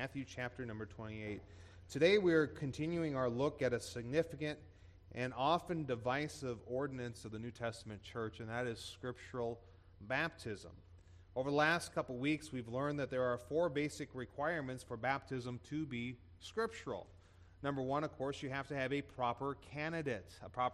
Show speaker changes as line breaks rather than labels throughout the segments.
Matthew chapter number 28. Today we are continuing our look at a significant and often divisive ordinance of the New Testament church, and that is scriptural baptism. Over the last couple weeks, we've learned that there are 4 basic requirements for baptism to be scriptural. Number 1, of course, you have to have a proper candidate,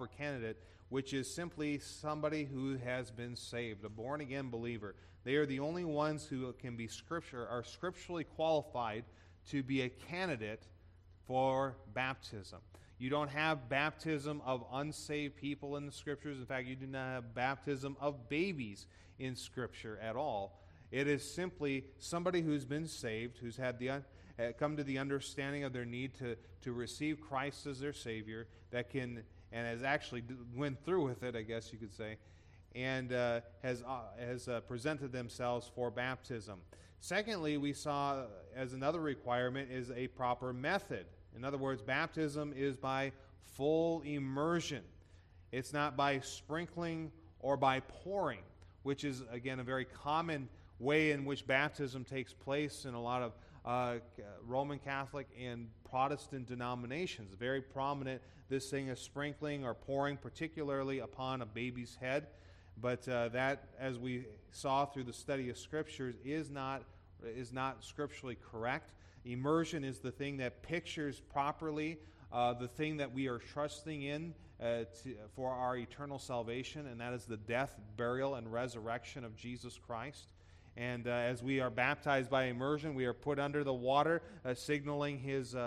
which is simply somebody who has been saved, a born-again believer. They are the only ones who are scripturally qualified to be a candidate for baptism. You don't have baptism of unsaved people in the Scriptures. In fact, you do not have baptism of babies in Scripture at all. It is simply somebody who's been saved, who's had come to the understanding of their need to receive Christ as their Savior, that can, and has actually went through with it, I guess you could say, and has presented themselves for baptism. Secondly, we saw as another requirement is a proper method. In other words, baptism is by full immersion. It's not by sprinkling or by pouring, which is, again, a very common way in which baptism takes place in a lot of Roman Catholic and Protestant denominations. Very prominent, this thing of sprinkling or pouring, particularly upon a baby's head. But that, as we saw through the study of Scriptures, is not scripturally correct. Immersion is the thing that pictures properly the thing that we are trusting in for our eternal salvation, and that is the death, burial, and resurrection of Jesus Christ. And as we are baptized by immersion, we are put under the water, signaling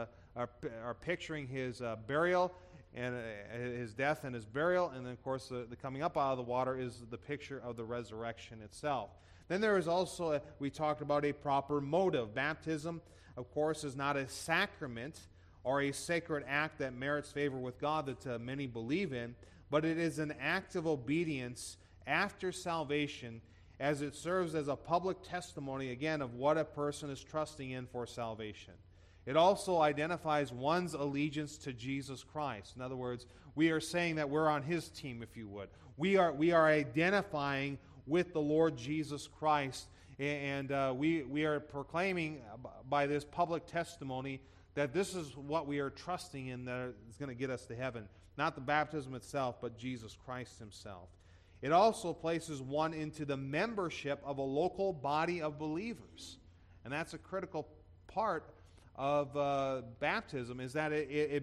picturing his burial and his death and his burial. And then, of course, the coming up out of the water is the picture of the resurrection itself. Then there is also, we talked about a proper motive. Baptism, of course, is not a sacrament or a sacred act that merits favor with God that many believe in, but it is an act of obedience after salvation, as it serves as a public testimony, again, of what a person is trusting in for salvation. It also identifies one's allegiance to Jesus Christ. In other words, we are saying that we're on His team, if you would. We are identifying with the Lord Jesus Christ, and we are proclaiming by this public testimony that this is what we are trusting in that is going to get us to heaven. Not the baptism itself, but Jesus Christ Himself. It also places one into the membership of a local body of believers. And that's a critical part of baptism, is that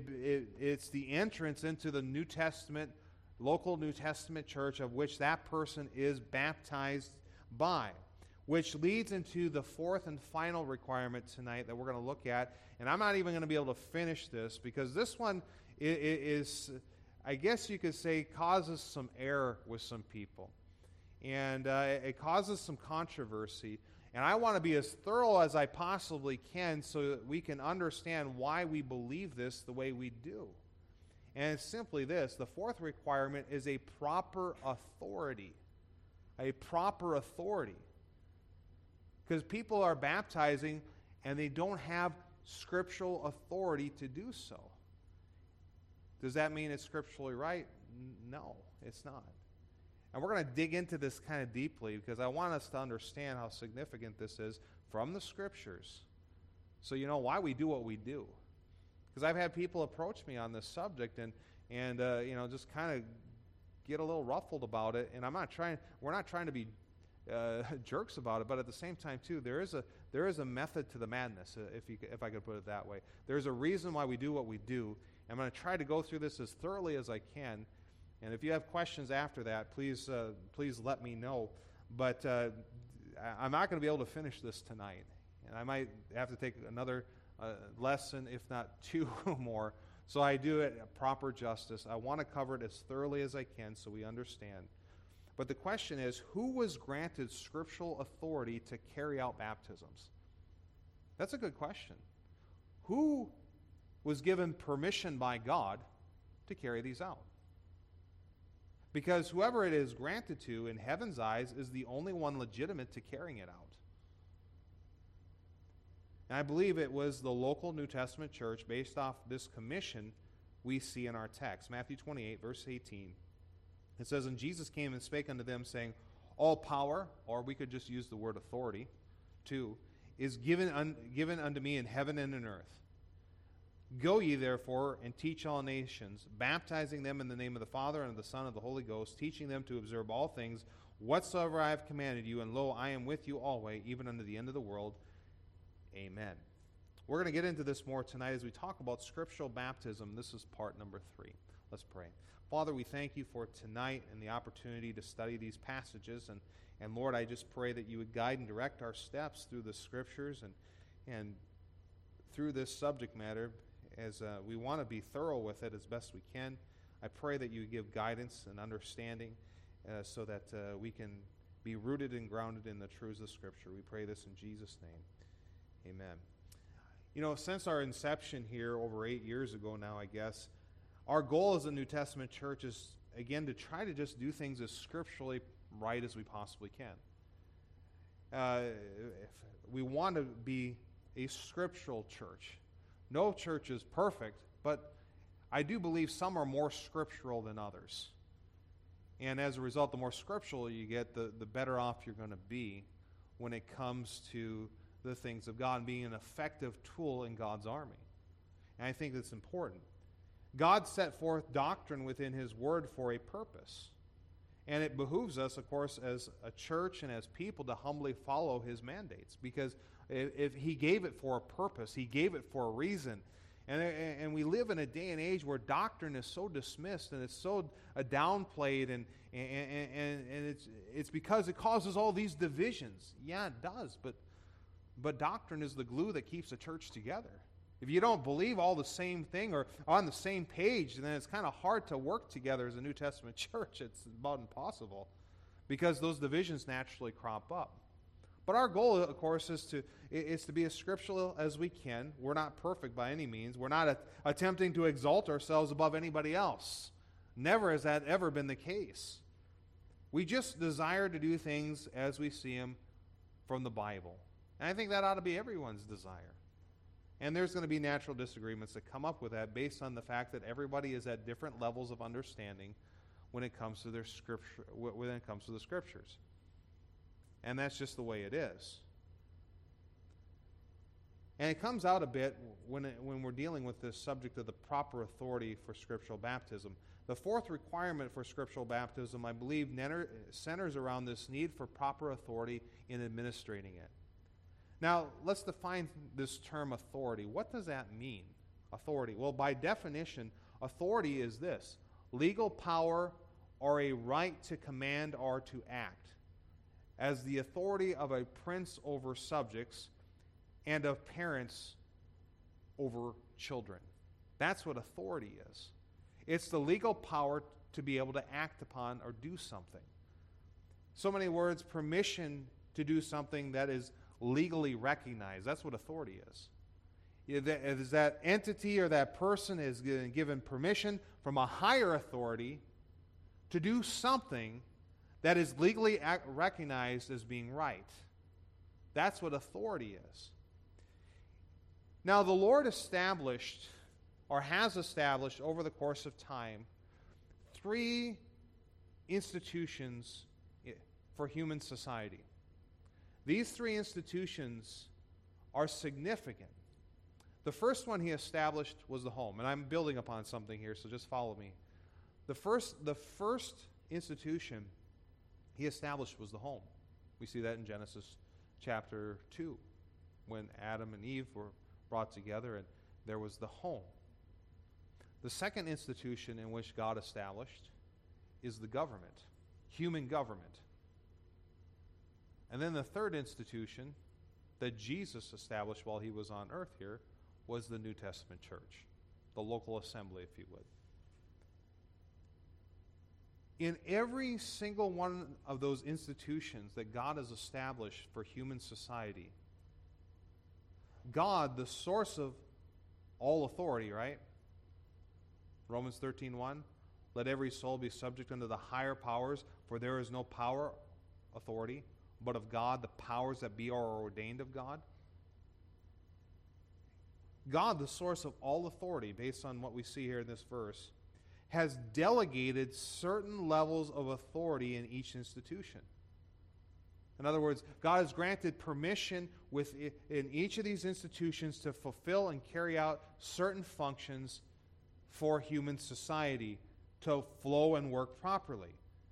it's the entrance into the New Testament, local New Testament church of which that person is baptized by, which leads into the 4th and final requirement tonight that we're going to look at. And I'm not even going to be able to finish this because this one is, I guess you could say, causes some error with some people. And it causes some controversy. And I want to be as thorough as I possibly can so that we can understand why we believe this the way we do. And it's simply this: the 4th requirement is a proper authority. A proper authority. Because people are baptizing and they don't have scriptural authority to do so. Does that mean it's scripturally right? No, it's not. And we're going to dig into this kind of deeply because I want us to understand how significant this is from the Scriptures, so you know why we do what we do. Because I've had people approach me on this subject and just kind of get a little ruffled about it, and we're not trying to be jerks about it, but at the same time too, there is a method to the madness, if I could put it that way. There's a reason why we do what we do. I'm going to try to go through this as thoroughly as I can, and if you have questions after that, please let me know. But I'm not going to be able to finish this tonight, and I might have to take another lesson, if not 2 more. So I do it proper justice. I want to cover it as thoroughly as I can so we understand. But the question is, who was granted scriptural authority to carry out baptisms? That's a good question. Who was given permission by God to carry these out? Because whoever it is granted to in heaven's eyes is the only one legitimate to carrying it out. And I believe it was the local New Testament church, based off this commission we see in our text. Matthew 28, verse 18. It says, "And Jesus came and spake unto them, saying, All power," or we could just use the word authority, too, is given unto me in heaven and in earth. Go ye therefore and teach all nations, baptizing them in the name of the Father and of the Son and of the Holy Ghost, teaching them to observe all things whatsoever I have commanded you, and lo, I am with you always, even unto the end of the world. Amen. We're going to get into this more tonight as we talk about scriptural baptism. This is part number 3. Let's pray. Father, we thank you for tonight and the opportunity to study these passages. And Lord, I just pray that you would guide and direct our steps through the scriptures and through this subject matter as we want to be thorough with it as best we can. I pray that you give guidance and understanding so that we can be rooted and grounded in the truths of Scripture. We pray this in Jesus' name. Amen. You know, since our inception here over 8 years ago now, I guess, our goal as a New Testament church is, again, to try to just do things as scripturally right as we possibly can. We want to be a scriptural church. No church is perfect, but I do believe some are more scriptural than others. And as a result, the more scriptural you get, the better off you're going to be when it comes to the things of God and being an effective tool in God's army. And I think that's important. God set forth doctrine within His Word for a purpose. And it behooves us, of course, as a church and as people to humbly follow His mandates. Because if He gave it for a purpose, He gave it for a reason. And we live in a day and age where doctrine is so dismissed and it's so downplayed, and it's because it causes all these divisions. Yeah, it does, but doctrine is the glue that keeps the church together. If you don't believe all the same thing or on the same page, then it's kind of hard to work together as a New Testament church. It's about impossible because those divisions naturally crop up. But our goal, of course, is to be as scriptural as we can. We're not perfect by any means. We're not attempting to exalt ourselves above anybody else. Never has that ever been the case. We just desire to do things as we see them from the Bible. And I think that ought to be everyone's desire. And there's going to be natural disagreements that come up with that based on the fact that everybody is at different levels of understanding when it comes to their scripture, when it comes to the scriptures. And that's just the way it is. And it comes out a bit when we're dealing with this subject of the proper authority for scriptural baptism. The fourth requirement for scriptural baptism, I believe, centers around this need for proper authority in administrating it. Now, let's define this term authority. What does that mean, authority? Well, by definition, authority is this: legal power or a right to command or to act, as the authority of a prince over subjects and of parents over children. That's what authority is. It's the legal power to be able to act upon or do something. So many words, permission to do something that is legally recognized. That's what authority is. Is that entity or that person is given permission from a higher authority to do something that is legally recognized as being right. That's what authority is. Now, the Lord established, or has established over the course of time, 3 institutions for human society. These 3 institutions are significant. The first one He established was the home, and I'm building upon something here, so just follow me. The first institution He established was the home. We see that in Genesis chapter 2, when Adam and Eve were brought together and there was the home. The second institution in which God established is the government, human government. And then the third institution that Jesus established while He was on earth here was the New Testament church, the local assembly, if you would. In every single one of those institutions that God has established for human society, God, the source of all authority, right? Romans 13:1, let every soul be subject unto the higher powers, for there is no power, authority, but of God. The powers that be are ordained of God. God, the source of all authority, based on what we see here in this verse, has delegated certain levels of authority in each institution. In other words, God has granted permission in each of these institutions to fulfill and carry out certain functions for human society to flow and work properly.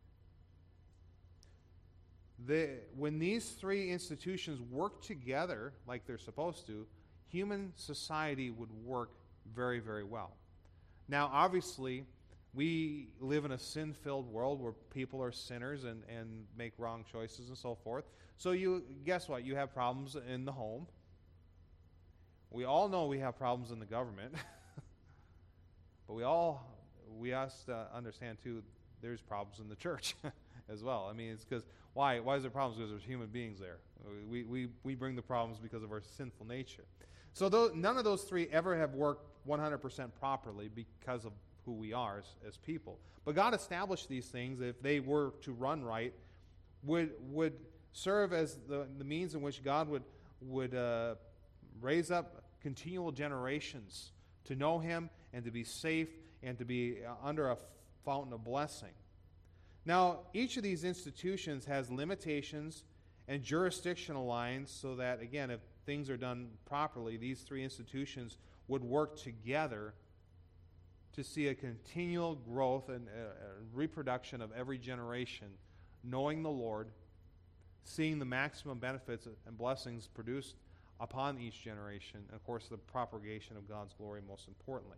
When these three institutions work together like they're supposed to, human society would work very, very well. Now, obviously, we live in a sin-filled world where people are sinners and make wrong choices and so forth. So guess what? You have problems in the home. We all know we have problems in the government. But we have to understand, too, there's problems in the church as well. I mean, it's because, why is there problems? Because there's human beings there. We bring the problems because of our sinful nature. So none of those three ever have worked 100% properly because of who we are as people. But God established these things, if they were to run right, would serve as the means in which God would raise up continual generations to know Him and to be safe and to be under a fountain of blessing. Now, each of these institutions has limitations and jurisdictional lines so that, again, if things are done properly, these three institutions would work together to see a continual growth and reproduction of every generation, knowing the Lord, seeing the maximum benefits and blessings produced upon each generation, and of course the propagation of God's glory most importantly.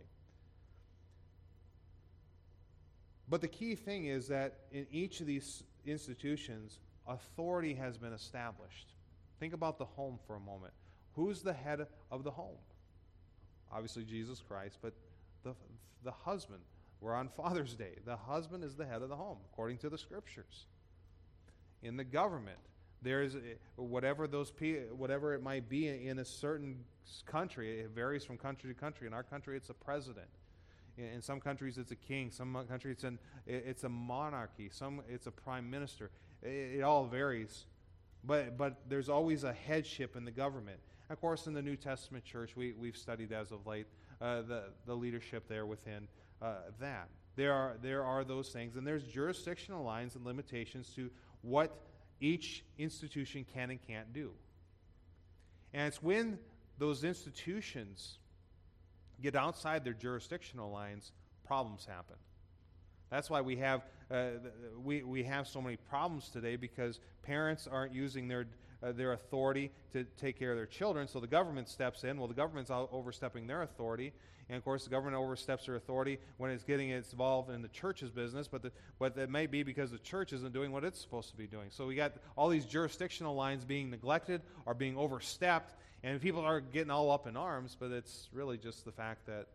But the key thing is that in each of these institutions, authority has been established. Think about the home for a moment. Who's the head of the home? Obviously Jesus Christ, but the husband. We're on Father's Day. The husband is the head of the home, according to the Scriptures. In the government, there's whatever it might be in a certain country. It varies from country to country. In our country, it's a president. In some countries, it's a king. Some countries, it's a monarchy. Some, it's a prime minister. It all varies. But there's always a headship in the government. Of course, in the New Testament church, we've studied as of late the leadership there within that. There are those things, and there's jurisdictional lines and limitations to what each institution can and can't do. And it's when those institutions get outside their jurisdictional lines, problems happen. That's why we have so many problems today, because parents aren't using their authority to take care of their children, so the government steps in. Well, the government's overstepping their authority, and of course the government oversteps their authority when it's getting involved in the church's business, but that may be because the church isn't doing what it's supposed to be doing. So we got all these jurisdictional lines being neglected or being overstepped, and people are getting all up in arms, but it's really just the fact that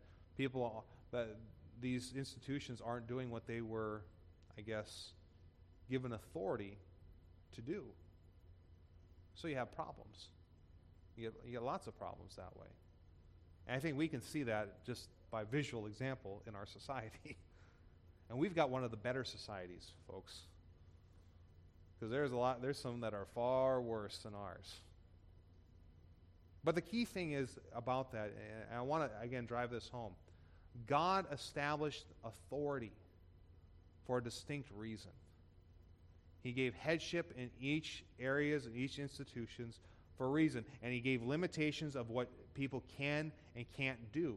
these institutions aren't doing what they were, I guess, given authority to do. So you have problems. You get lots of problems that way. And I think we can see that just by visual example in our society. And we've got one of the better societies, folks. Because there's some that are far worse than ours. But the key thing is about that, and I want to, again, drive this home. God established authority for a distinct reason. He gave headship in each areas and each institutions for a reason, and He gave limitations of what people can and can't do.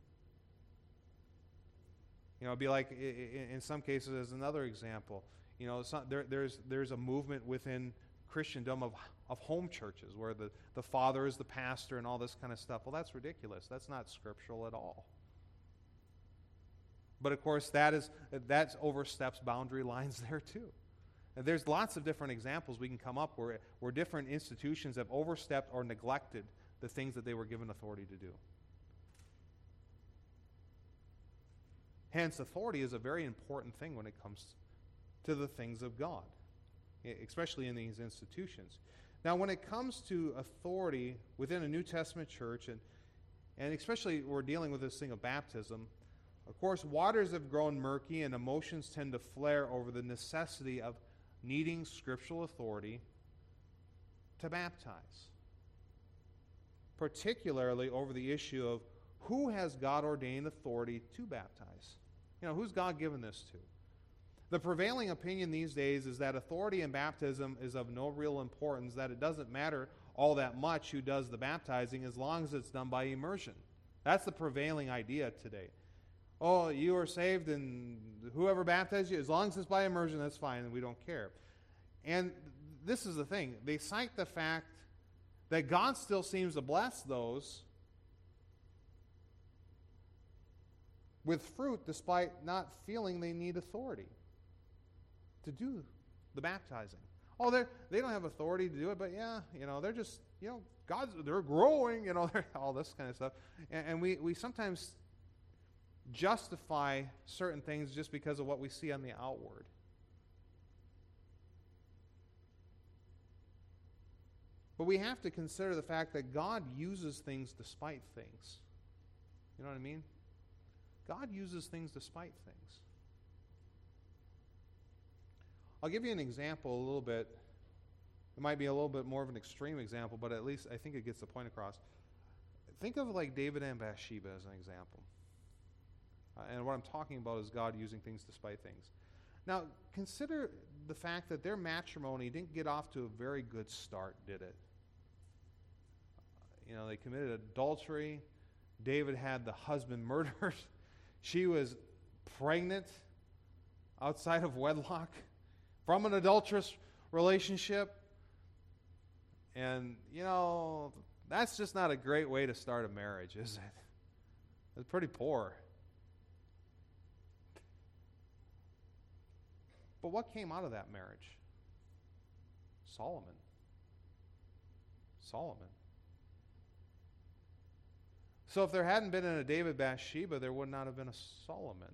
You know, it'd be like in some cases, as another example, you know, there's a movement within Christendom of home churches where the father is the pastor and all this kind of stuff. Well, that's ridiculous. That's not scriptural at all. But of course, that oversteps boundary lines there too. And there's lots of different examples we can come up where different institutions have overstepped or neglected the things that they were given authority to do. Hence, authority is a very important thing when it comes to the things of God, especially in these institutions. Now, when it comes to authority within a New Testament church, and especially we're dealing with this thing of baptism, of course, waters have grown murky and emotions tend to flare over the necessity of needing scriptural authority to baptize. Particularly over the issue of who has God ordained authority to baptize. You know, who's God given this to? The prevailing opinion these days is that authority in baptism is of no real importance, that it doesn't matter all that much who does the baptizing as long as it's done by immersion. That's the prevailing idea today. Oh, you are saved and whoever baptized you, as long as it's by immersion, that's fine and we don't care. And this is the thing. They cite the fact that God still seems to bless those with fruit despite not feeling they need authority to do the baptizing. Oh, they don't have authority to do it, but yeah, they're just, they're growing, they're all this kind of stuff. And we sometimes justify certain things just because of what we see on the outward. But we have to consider the fact that God uses things despite things. You know what I mean? God uses things despite things. I'll give you an example a little bit. It might be a little bit more of an extreme example, but at least I think it gets the point across. Think of like David and Bathsheba as an example. And what I'm talking about is God using things despite things. Now, consider the fact that their matrimony didn't get off to a very good start, did it? They committed adultery. David had the husband murdered. She was pregnant outside of wedlock from an adulterous relationship. And, that's just not a great way to start a marriage, is it? It's pretty poor. But what came out of that marriage? Solomon. So if there hadn't been a David Bathsheba, there would not have been a Solomon.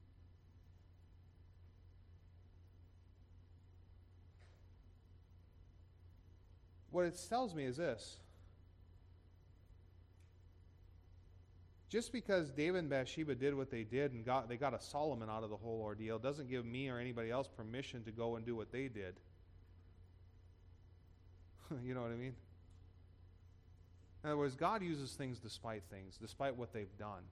What it tells me is this. Just because David and Bathsheba did what they did and they got a Solomon out of the whole ordeal doesn't give me or anybody else permission to go and do what they did. You know what I mean? In other words, God uses things, despite what they've done,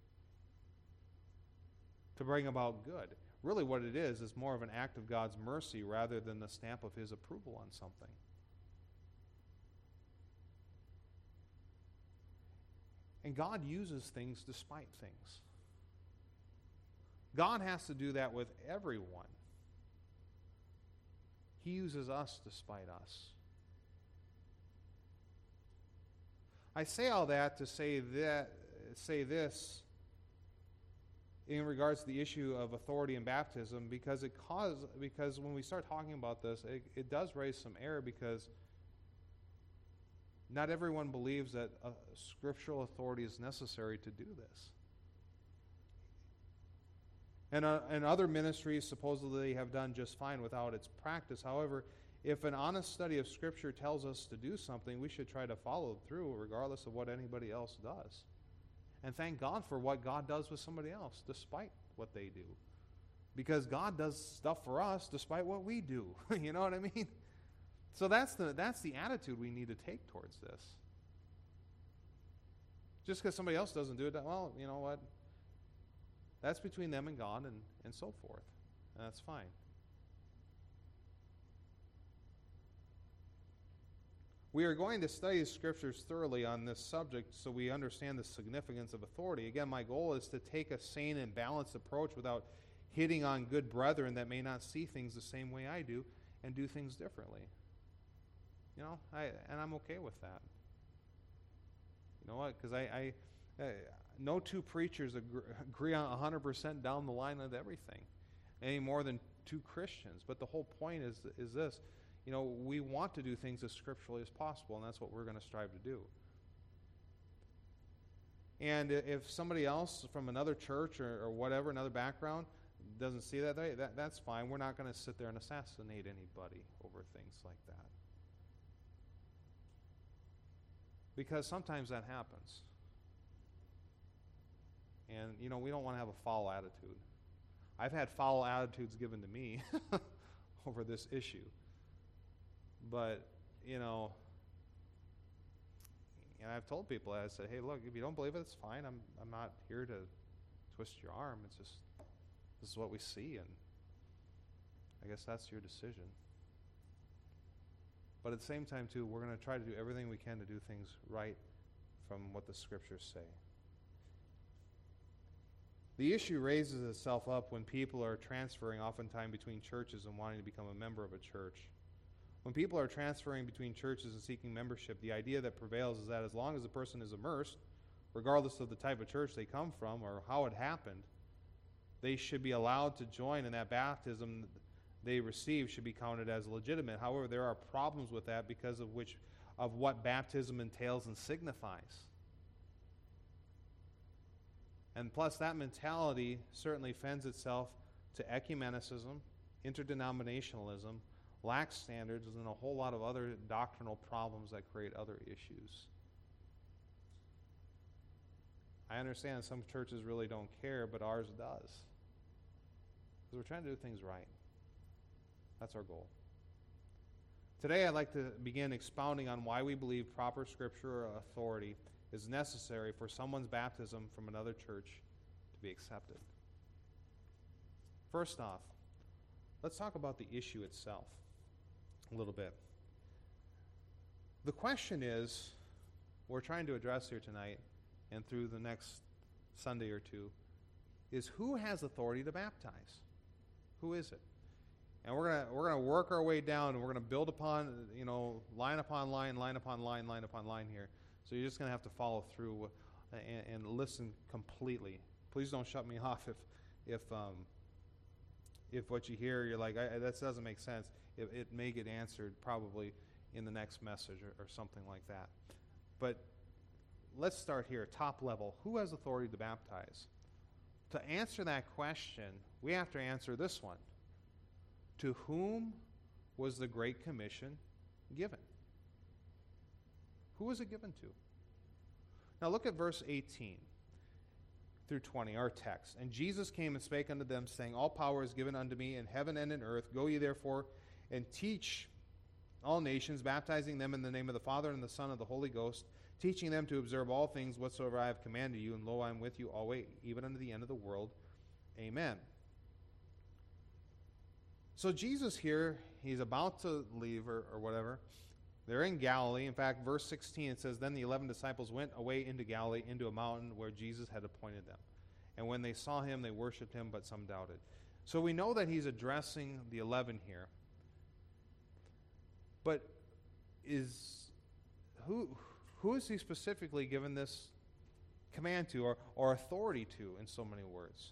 to bring about good. Really what it is more of an act of God's mercy rather than the stamp of His approval on something. And God uses things despite things. God has to do that with everyone. He uses us despite us. I say all that to say this in regards to the issue of authority in baptism, because when we start talking about this, it does raise some error, because not everyone believes that scriptural authority is necessary to do this. And other ministries supposedly have done just fine without its practice. However, if an honest study of Scripture tells us to do something, we should try to follow through regardless of what anybody else does. And thank God for what God does with somebody else, despite what they do. Because God does stuff for us despite what we do. You know what I mean? So that's the attitude we need to take towards this. Just because somebody else doesn't do it, well, you know what? That's between them and God and so forth. And that's fine. We are going to study the Scriptures thoroughly on this subject so we understand the significance of authority. Again, my goal is to take a sane and balanced approach without hitting on good brethren that may not see things the same way I do and do things differently. And I'm okay with that. You know what? Because I no two preachers agree on 100% down the line with everything, any more than two Christians. But the whole point is this. We want to do things as scripturally as possible, and that's what we're going to strive to do. And if somebody else from another church or whatever, another background, doesn't see that way, that's fine. We're not going to sit there and assassinate anybody over things like that. Because sometimes that happens. And, we don't want to have a foul attitude. I've had foul attitudes given to me over this issue. But, and I've told people, I said, hey, look, if you don't believe it, it's fine. I'm not here to twist your arm. It's just, this is what we see. And I guess that's your decision. But at the same time, too, we're going to try to do everything we can to do things right from what the Scriptures say. The issue raises itself up when people are transferring oftentimes between churches and wanting to become a member of a church. When people are transferring between churches and seeking membership, the idea that prevails is that as long as a person is immersed, regardless of the type of church they come from or how it happened, they should be allowed to join, and that baptism they receive should be counted as legitimate. However, there are problems with that because of what baptism entails and signifies. And plus, that mentality certainly fends itself to ecumenicism, interdenominationalism, lax standards, and a whole lot of other doctrinal problems that create other issues. I understand some churches really don't care, but ours does. Because we're trying to do things right. That's our goal. Today, I'd like to begin expounding on why we believe proper scripture authority is necessary for someone's baptism from another church to be accepted. First off, let's talk about the issue itself a little bit. The question is, we're trying to address here tonight and through the next Sunday or two, is who has authority to baptize? Who is it? And we're gonna work our way down, and we're gonna build upon, line upon line, line upon line, line upon line here. So you're just gonna have to follow through and listen completely. Please don't shut me off if what you hear you're like, that doesn't make sense. It may get answered probably in the next message or something like that. But let's start here, top level. Who has authority to baptize? To answer that question, we have to answer this one. To whom was the Great Commission given? Who was it given to? Now look at verse 18 through 20, our text. And Jesus came and spake unto them, saying, All power is given unto me in heaven and in earth. Go ye therefore and teach all nations, baptizing them in the name of the Father and the Son and of the Holy Ghost, teaching them to observe all things whatsoever I have commanded you. And lo, I am with you always, even unto the end of the world. Amen. So Jesus here, he's about to leave or whatever. They're in Galilee. In fact, verse 16, it says, Then the 11 disciples went away into Galilee, into a mountain where Jesus had appointed them. And when they saw him, they worshipped him, but some doubted. So we know that he's addressing the 11 here. But who is he specifically given this command to or authority to in so many words?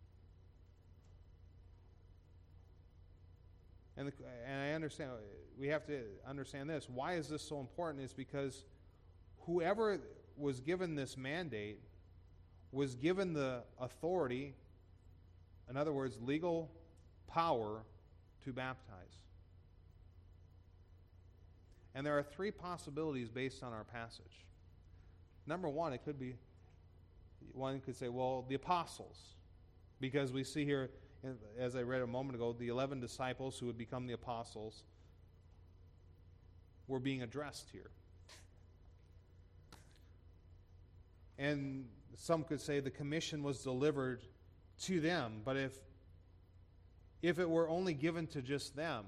And I understand, we have to understand this. Why is this so important? It's because whoever was given this mandate was given the authority, in other words, legal power to baptize. And there are three possibilities based on our passage. Number one, one could say, well, the apostles. Because we see here, as I read a moment ago, the 11 disciples who would become the apostles were being addressed here. And some could say the commission was delivered to them, but if it were only given to just them,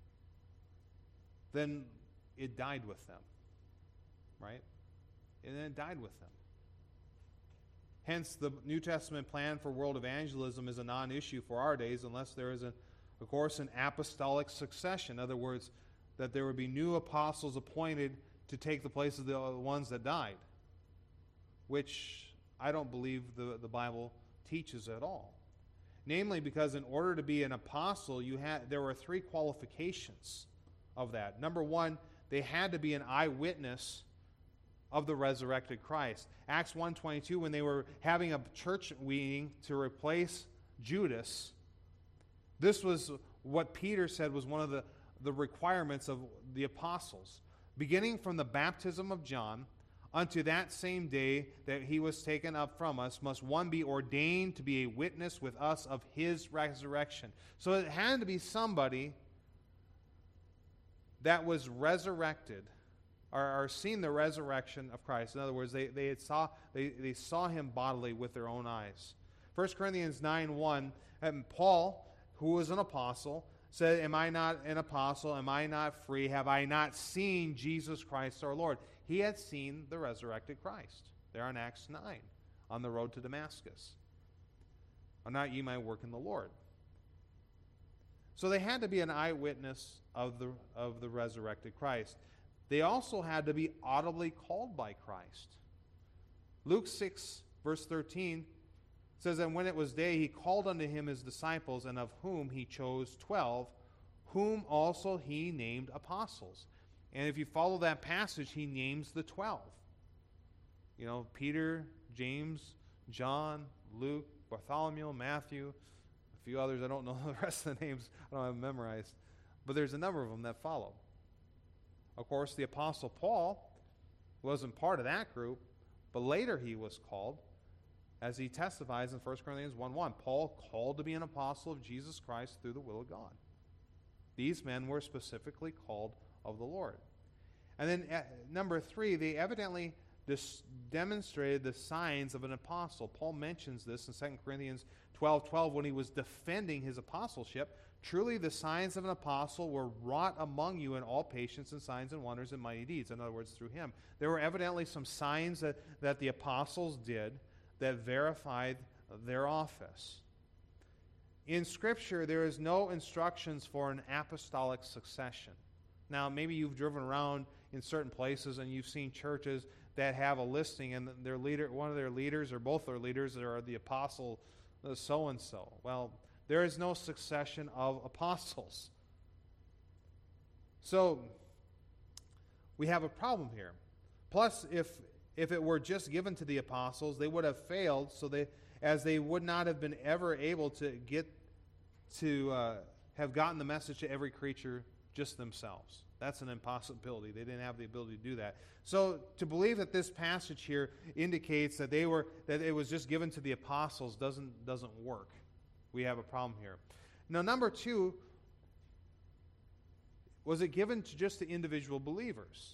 then it died with them, right? And then it died with them. Hence, the New Testament plan for world evangelism is a non-issue for our days unless there is, of course, an apostolic succession. In other words, that there would be new apostles appointed to take the place of the ones that died, which I don't believe the Bible teaches at all. Namely, because in order to be an apostle, there were three qualifications of that. Number one, they had to be an eyewitness of the resurrected Christ. Acts 1:22, when they were having a church meeting to replace Judas, this was what Peter said was one of the requirements of the apostles. Beginning from the baptism of John unto that same day that he was taken up from us, must one be ordained to be a witness with us of his resurrection. So it had to be somebody that was resurrected or seen the resurrection of Christ. In other words, they saw him bodily with their own eyes. 1 Corinthians 9:1, and Paul, who was an apostle, said, am I not an apostle? Am I not free? Have I not seen Jesus Christ our Lord? He had seen the resurrected Christ. There in Acts 9, on the road to Damascus. Are not ye my work in the Lord? So they had to be an eyewitness of the resurrected Christ. They also had to be audibly called by Christ. Luke 6, verse 13 says, and when it was day, he called unto him his disciples, and of whom he chose 12, whom also he named apostles. And if you follow that passage, he names the 12. You know, Peter, James, John, Luke, Bartholomew, Matthew, a few others. I don't know the rest of the names. I don't have them memorized. But there's a number of them that follow. Of course, the Apostle Paul wasn't part of that group, but later he was called, as he testifies in 1 Corinthians 1:1. Paul called to be an apostle of Jesus Christ through the will of God. These men were specifically called of the Lord. And then number 3, they evidently demonstrated the signs of an apostle. Paul mentions this in 2 Corinthians 12:12 when he was defending his apostleship. Truly the signs of an apostle were wrought among you in all patience and signs and wonders and mighty deeds. In other words, through him. There were evidently some signs that the apostles did that verified their office. In Scripture, there is no instructions for an apostolic succession. Now, maybe you've driven around in certain places and you've seen churches that have a listing, and their leader, one of their leaders or both their leaders are the apostle so-and-so. Well, there is no succession of apostles. So, we have a problem here. Plus, if it were just given to the apostles, they would have failed, as they would not have been ever able to have gotten the message to every creature just themselves. That's an impossibility. They didn't have the ability to do that. So to believe that this passage here indicates that it was just given to the apostles doesn't work. We have a problem here. Now, number 2, was it given to just the individual believers?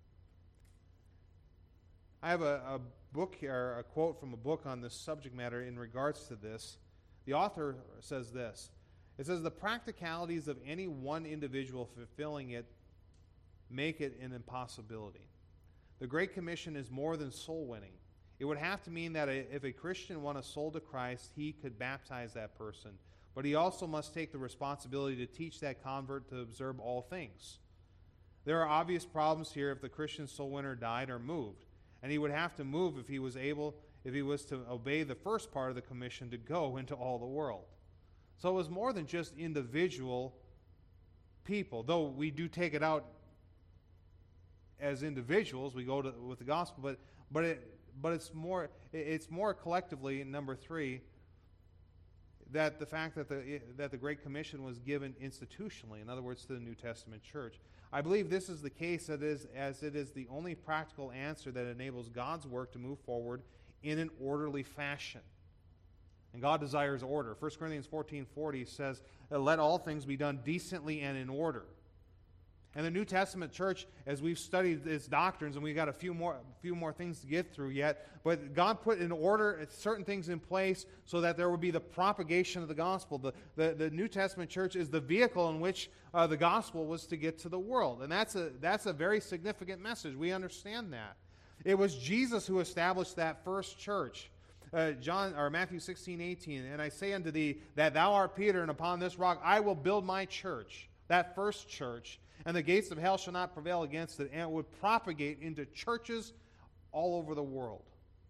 I have a book here, a quote from a book on this subject matter in regards to this. The author says this. It says, the practicalities of any one individual fulfilling it make it an impossibility. The Great Commission is more than soul winning. It would have to mean that if a Christian won a soul to Christ, he could baptize that person. But he also must take the responsibility to teach that convert to observe all things. There are obvious problems here if the Christian soul winner died or moved. And he would have to move if he was to obey the first part of the commission to go into all the world. So it was more than just individual people, though we do take it out as individuals. We go with the gospel, but it's more collectively. Number 3, that the fact that the Great Commission was given institutionally, in other words, to the New Testament church. I believe this is the case as it is the only practical answer that enables God's work to move forward in an orderly fashion. And God desires order. 1 Corinthians 14:40 says, let all things be done decently and in order. And the New Testament church, as we've studied its doctrines, and we've got a few more things to get through yet, but God put in order certain things in place so that there would be the propagation of the gospel. The New Testament church is the vehicle in which the gospel was to get to the world. And that's a very significant message. We understand that. It was Jesus who established that first church. Matthew 16:18, and I say unto thee that thou art Peter, and upon this rock I will build my church, that first church, and the gates of hell shall not prevail against it, and it would propagate into churches all over the world.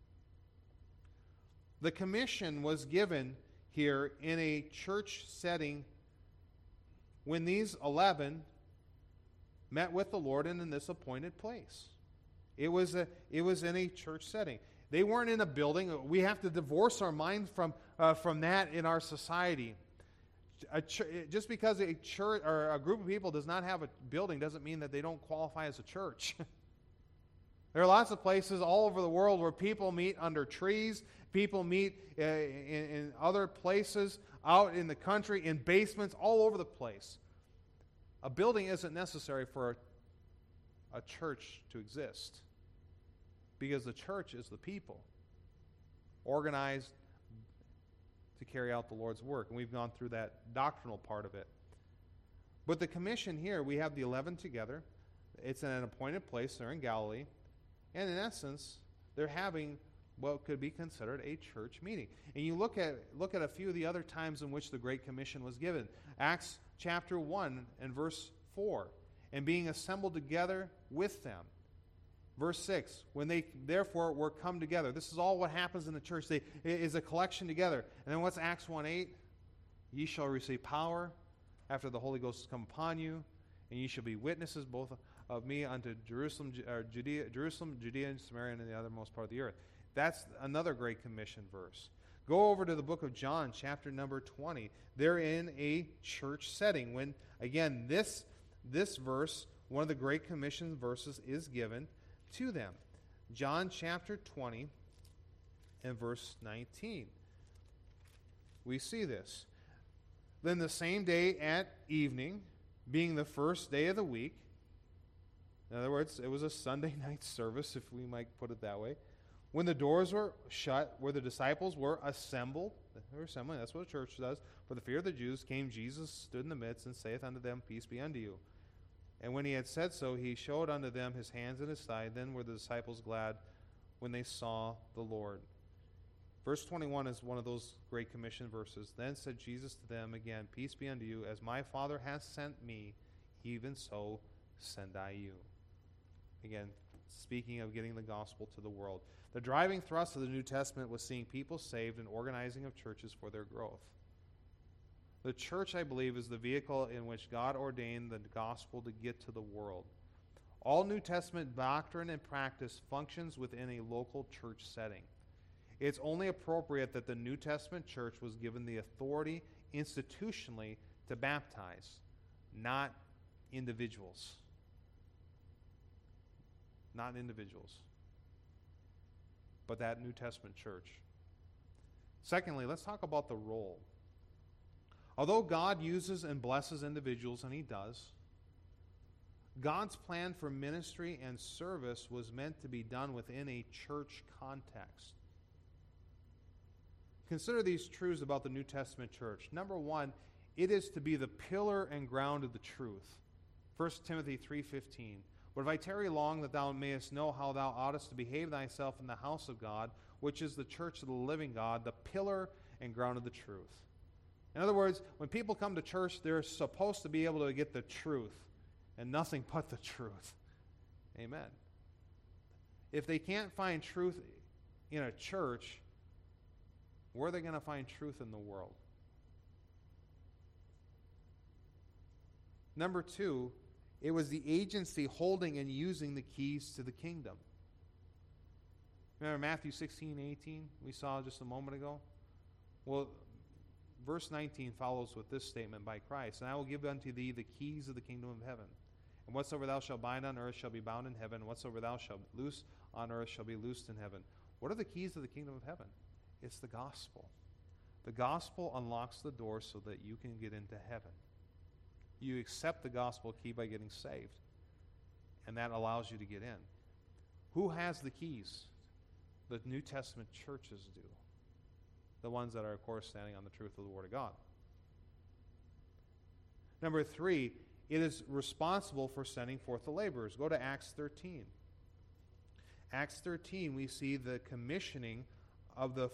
The commission was given here in a church setting when these 11 met with the Lord in this appointed place. It was in a church setting. They weren't in a building. We have to divorce our mind from that in our society. Just because a church or a group of people does not have a building doesn't mean that they don't qualify as a church. There are lots of places all over the world where people meet under trees. People meet in other places, out in the country, in basements, all over the place. A building isn't necessary for a church to exist, because the church is the people, organized to carry out the Lord's work. And we've gone through that doctrinal part of it. But the commission here, we have the 11 together. It's in an appointed place. They're in Galilee. And in essence, they're having what could be considered a church meeting. And you look at a few of the other times in which the Great Commission was given. Acts chapter 1 and verse 4. And being assembled together with them. Verse 6, when they therefore were come together. This is all what happens in the church. It is a collection together. And then what's Acts 1:8? Ye shall receive power after the Holy Ghost has come upon you, and ye shall be witnesses both of me unto Jerusalem, Judea, and Samaria, and in the othermost part of the earth. That's another Great Commission verse. Go over to the book of John, chapter number 20. They're in a church setting. When, again, this verse, one of the Great Commission verses, is given to them. John chapter 20 and verse 19. We see this. Then the same day at evening, being the first day of the week, in other words, it was a Sunday night service, if we might put it that way, when the doors were shut, where the disciples were assembled, they were assembling, that's what a church does, for the fear of the Jews came Jesus, stood in the midst, and saith unto them, Peace be unto you. And when he had said so, he showed unto them his hands and his side. Then were the disciples glad when they saw the Lord. Verse 21 is one of those Great Commission verses. Then said Jesus to them again, Peace be unto you. As my Father hath sent me, even so send I you. Again, speaking of getting the gospel to the world. The driving thrust of the New Testament was seeing people saved and organizing of churches for their growth. The church, I believe, is the vehicle in which God ordained the gospel to get to the world. All New Testament doctrine and practice functions within a local church setting. It's only appropriate that the New Testament church was given the authority institutionally to baptize, not individuals. Not individuals, but that New Testament church. Secondly, let's talk about the role. Although God uses and blesses individuals, and he does, God's plan for ministry and service was meant to be done within a church context. Consider these truths about the New Testament church. Number one, it is to be the pillar and ground of the truth. 1 Timothy 3:15. But if I tarry long, that thou mayest know how thou oughtest to behave thyself in the house of God, which is the church of the living God, the pillar and ground of the truth. In other words, when people come to church, they're supposed to be able to get the truth, and nothing but the truth. Amen. If they can't find truth in a church, where are they going to find truth in the world? Number two, it was the agency holding and using the keys to the kingdom. Remember Matthew 16:18 we saw just a moment ago? Well, verse 19 follows with this statement by Christ. And I will give unto thee the keys of the kingdom of heaven. And whatsoever thou shalt bind on earth shall be bound in heaven. And whatsoever thou shalt loose on earth shall be loosed in heaven. What are the keys of the kingdom of heaven? It's the gospel. The gospel unlocks the door so that you can get into heaven. You accept the gospel key by getting saved. And that allows you to get in. Who has the keys? The New Testament churches do. The ones that are, of course, standing on the truth of the Word of God. Number three, it is responsible for sending forth the laborers. Go to Acts 13. Acts 13, we see the commissioning of the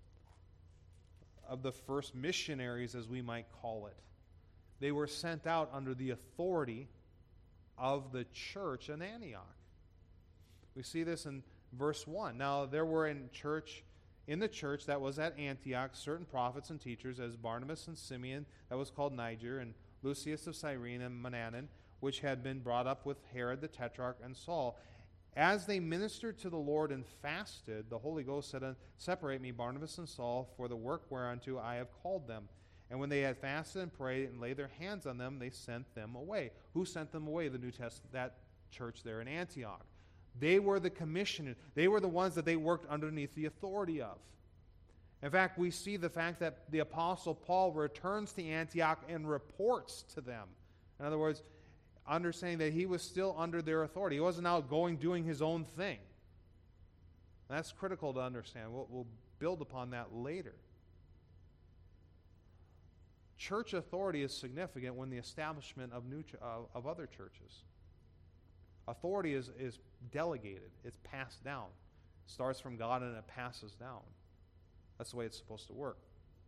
first missionaries, as we might call it. They were sent out under the authority of the church in Antioch. We see this in verse 1. Now, there were in the church that was at Antioch certain prophets and teachers, as Barnabas and Simeon, that was called Niger, and Lucius of Cyrene and Manaen, which had been brought up with Herod the Tetrarch and Saul. As they ministered to the Lord and fasted, the Holy Ghost said, Separate me, Barnabas and Saul, for the work whereunto I have called them. And when they had fasted and prayed and laid their hands on them, they sent them away. Who sent them away? The New Testament, that church there in Antioch. They were the commissioners. They were the ones that they worked underneath the authority of. In fact, we see the fact that the Apostle Paul returns to Antioch and reports to them. In other words, understanding that he was still under their authority. He wasn't out doing his own thing. That's critical to understand. We'll build upon that later. church authority is significant when the establishment of of other churches. Authority is delegated. It's passed down. It starts from God and it passes down. That's the way it's supposed to work.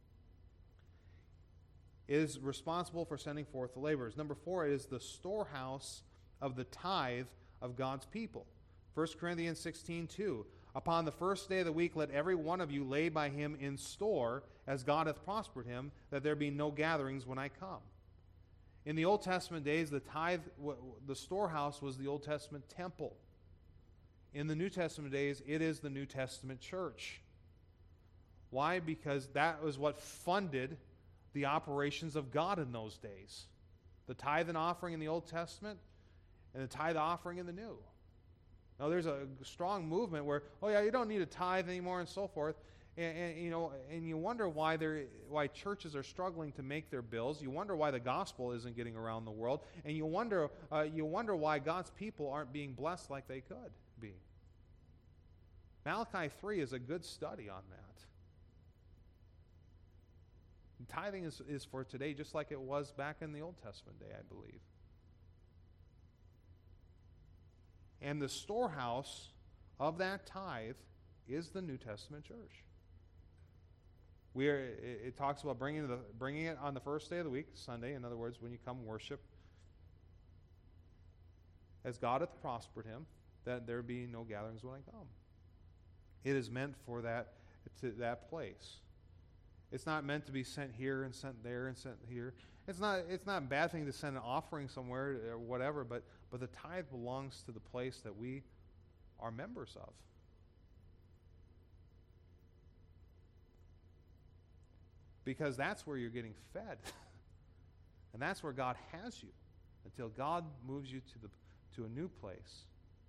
It is responsible for sending forth the laborers. Number 4, it is the storehouse of the tithe of God's people. 1 Corinthians 16:2. Upon the first day of the week, let every one of you lay by him in store, as God hath prospered him, that there be no gatherings when I come. In the Old Testament days, the storehouse was the Old Testament temple. In the New Testament days, it is the New Testament church. Why? Because that was what funded the operations of God in those days. The tithe and offering in the Old Testament and the tithe offering in the New. Now there's a strong movement where, oh yeah, you don't need a tithe anymore and so forth. And you wonder why churches are struggling to make their bills. You wonder why the gospel isn't getting around the world, and you wonder why God's people aren't being blessed like they could be. Malachi 3 is a good study on that. Tithing is for today, just like it was back in the Old Testament day, I believe. And the storehouse of that tithe is the New Testament church. It talks about bringing it on the first day of the week, Sunday. In other words, when you come worship, as God hath prospered him, that there be no gatherings when I come. It is meant for that place. It's not meant to be sent here and sent there and sent here. It's not a bad thing to send an offering somewhere or whatever, but the tithe belongs to the place that we are members of. Because that's where you're getting fed. And that's where God has you until God moves you to a new place,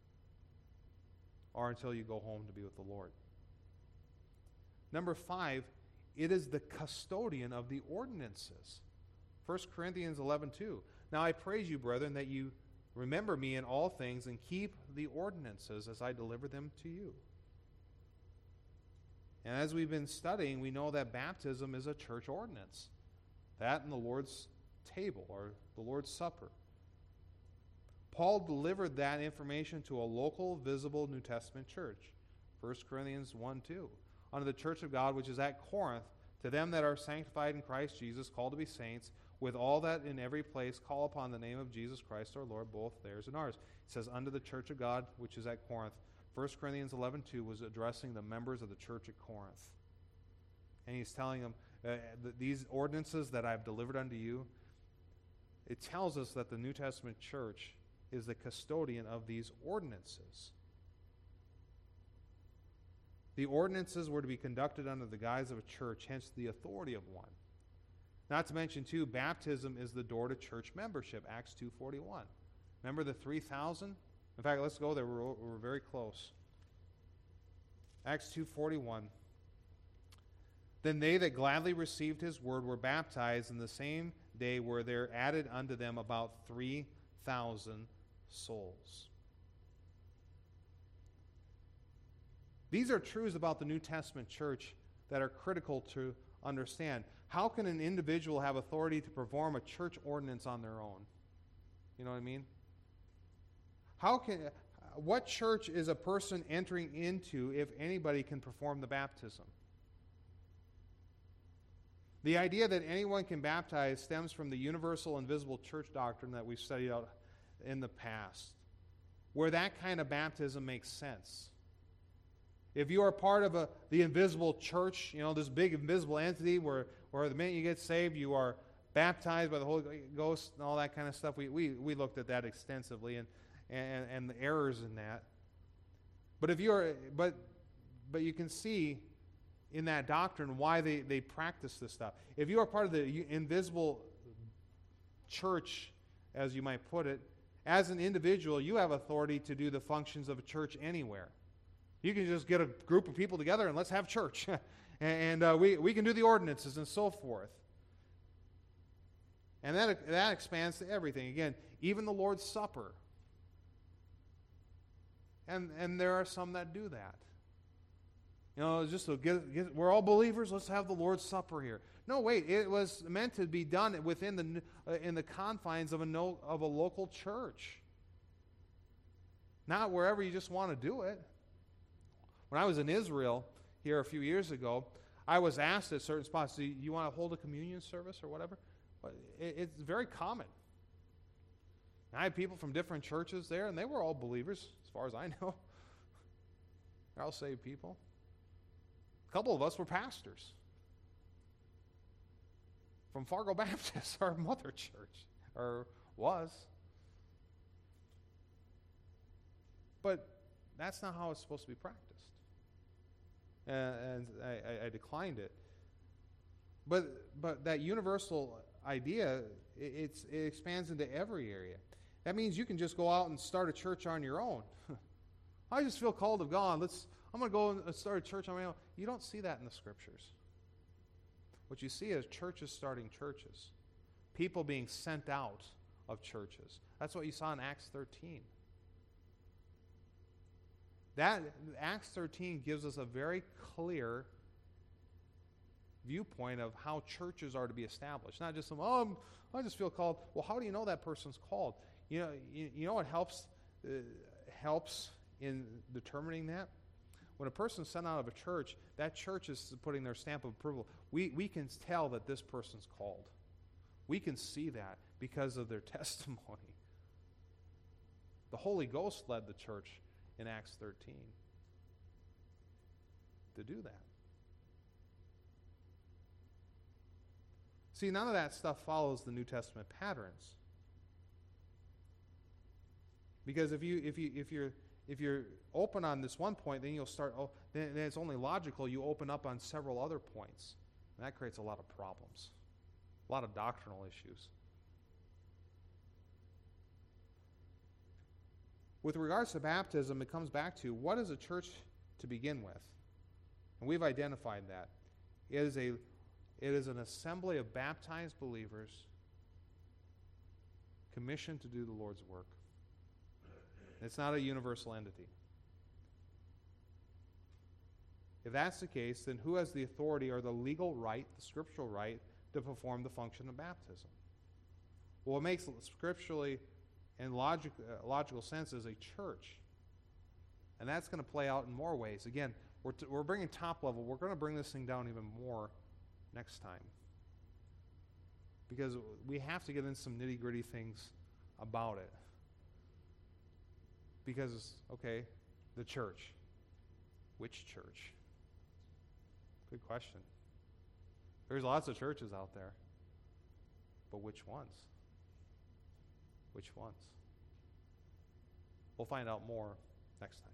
or until you go home to be with the Lord. Number 5, it is the custodian of the ordinances. 1 Corinthians 11:2. Now I praise you, brethren, that you remember me in all things and keep the ordinances as I deliver them to you. And as we've been studying, we know that baptism is a church ordinance. That and the Lord's table, or the Lord's Supper. Paul delivered that information to a local, visible New Testament church. 1 Corinthians 1:2. Unto the church of God which is at Corinth, to them that are sanctified in Christ Jesus, called to be saints, with all that in every place call upon the name of Jesus Christ our Lord, both theirs and ours. It says, unto the church of God which is at Corinth. 1 Corinthians 11:2 was addressing the members of the church at Corinth. And he's telling them, these ordinances that I've delivered unto you, it tells us that the New Testament church is the custodian of these ordinances. The ordinances were to be conducted under the guise of a church, hence the authority of one. Not to mention, too, baptism is the door to church membership, Acts 2:41. Remember the 3,000? In fact, let's go there. We're very close. Acts 2:41. Then they that gladly received his word were baptized, and the same day were there added unto them about 3,000 souls. These are truths about the New Testament church that are critical to understand. How can an individual have authority to perform a church ordinance on their own? You know what I mean? What church is a person entering into if anybody can perform the baptism? The idea that anyone can baptize stems from the universal and visible church doctrine that we've studied out in the past, where that kind of baptism makes sense. If you are part of the invisible church, this big invisible entity where the minute you get saved, you are baptized by the Holy Ghost and all that kind of stuff, we looked at that extensively and the errors in that. But you can see in that doctrine why they practice this stuff. If you are part of the invisible church, as you might put it, as an individual, you have authority to do the functions of a church anywhere. You can just get a group of people together and let's have church. and we can do the ordinances and so forth. And that expands to everything. Again, even the Lord's Supper. And there are some that do that. It's just we're all believers. Let's have the Lord's Supper here. No, wait. It was meant to be done within in the confines of a local church, not wherever you just want to do it. When I was in Israel here a few years ago, I was asked at certain spots, "Do you want to hold a communion service or whatever?" It's very common. I had people from different churches there, and they were all believers, as far as I know. They're all saved people. A couple of us were pastors from Fargo Baptist, our mother church, or was. But that's not how it's supposed to be practiced. And I declined it. But that universal idea, it expands into every area. That means you can just go out and start a church on your own. I just feel called of God. I'm going to go and start a church on my own. You don't see that in the Scriptures. What you see is churches starting churches. People being sent out of churches. That's what you saw in Acts 13. That Acts 13 gives us a very clear viewpoint of how churches are to be established. Not just I just feel called. Well, how do you know that person's called? You know what helps in determining that? When a person's sent out of a church, that church is putting their stamp of approval. We can tell that this person's called. We can see that because of their testimony. The Holy Ghost led the church in Acts 13 to do that. See, none of that stuff follows the New Testament patterns. Because if you're open on this one point, then you'll start. Then it's only logical you open up on several other points, and that creates a lot of problems, a lot of doctrinal issues. With regards to baptism, it comes back to what is a church to begin with, and we've identified that it is an assembly of baptized believers commissioned to do the Lord's work. It's not a universal entity. If that's the case, then who has the authority or the legal right, the scriptural right, to perform the function of baptism? Well, what makes scripturally and logical sense is a church. And that's going to play out in more ways. Again, we're bringing top level. We're going to bring this thing down even more next time. Because we have to get into some nitty-gritty things about it. Because, okay, the church. Which church? Good question. There's lots of churches out there. But which ones? Which ones? We'll find out more next time.